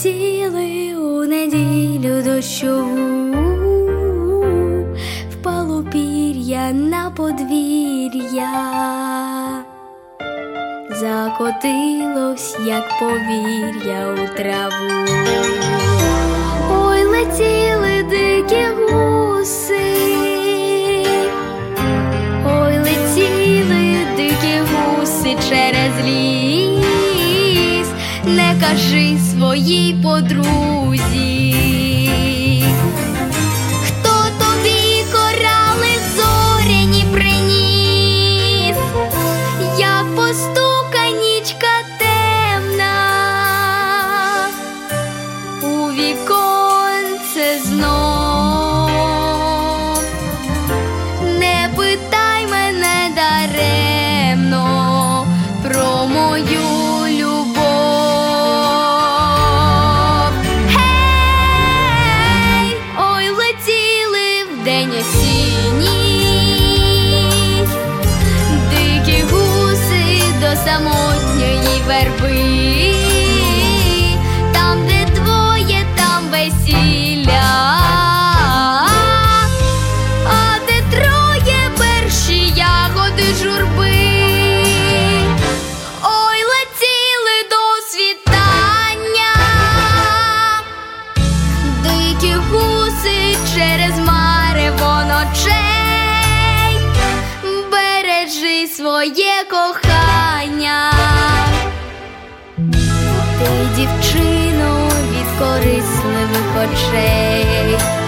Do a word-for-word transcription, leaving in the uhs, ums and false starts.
летіли у неділю дощову, впало пір'я на подвір'я, закотилось, як повір'я, у траву. Ой, летіли дикі гуси, ой, летіли дикі гуси через ліс, не кажи своїй подрузі. Хто тобі корали зоряні приніс, як постука нічка темна у віконце знов? Не питай мене даремно про мою любов. Гей, ой, летіли вдень осінній дикі гуси до самотньої верби. Там, де двоє, там весілля, а де троє, перші ягоди журби. Ой, летіли до світання дикі гуси через марево ночей. Бережи своє кохання, ти, дівчино, від корисливих очей.